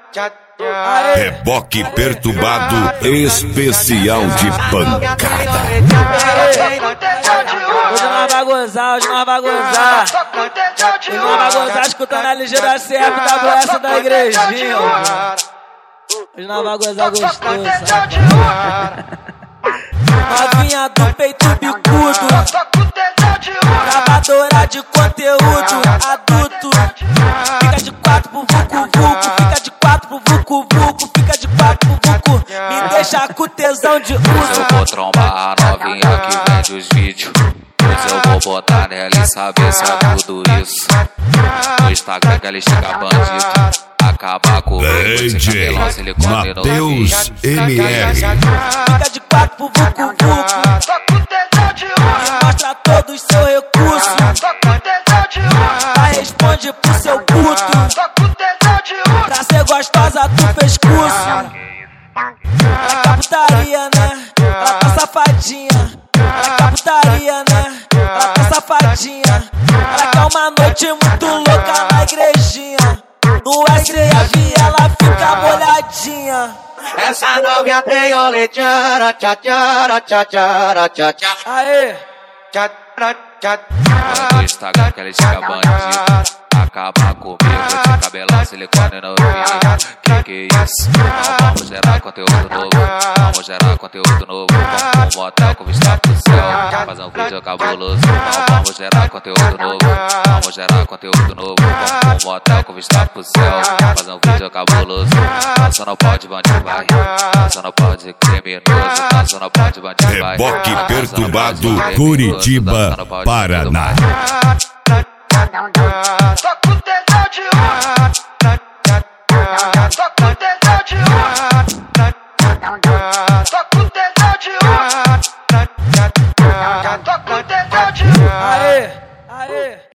Reboque perturbado, especial de pancada. Hoje nós vai gozar, hoje nós vai gozar. Hoje nós vai gozar escutando a ligeira CFWS da igrejinha. Hoje nós vai gozar gostoso. Novinha do peito bicudo, gravadora de conteúdo adulto. Fica de quatro pro vucu-vucu, fica de quatro pro vucu-vucu, fica de quatro pro vucu. Me deixa com tesão de uso. Eu vou trombar a novinha que vende os vídeos. Pois eu vou botar nela e saber se é tudo isso. No Instagram que ela estica bandido. Acabar com o DJ Matheus MR. Fica de quatro pro vucu-vucu, e mostra todos seu recurso. Vai responde pro seu puto. Pra ser gostosa tu fez curso. Ela quer putaria, né? Ela tá safadinha. Ela quer putaria, né? Ela tá safadinha. Ela quer uma noite muito louca na igrejinha. No STF ela fica molhadinha. Essa novinha tem oleteara, tchatchara, tchatchara, tchatchara. Aê! No Instagram que ela estica bandido. Acaba comigo, de cabelão, silicone novinho. Que é isso? Não, vamos gerar conteúdo novo. Vamos gerar conteúdo novo. Vamos pro motel com vista pro céu. Fazer um vídeo cabuloso. Não, vamos gerar conteúdo novo. Vamos gerar conteúdo novo. Vamos pro motel com vista pro céu. Fazer um vídeo cabuloso. Dança não pode, bandido vai. Dança não pode, criminoso. Dança não pode, bandido vai. Reboque perturbado, Curitiba, Paraná. Só com tesão de uso. Só com tesão de uso. Só com tesão de uso. Só com tesão de uso. Aê! Aê!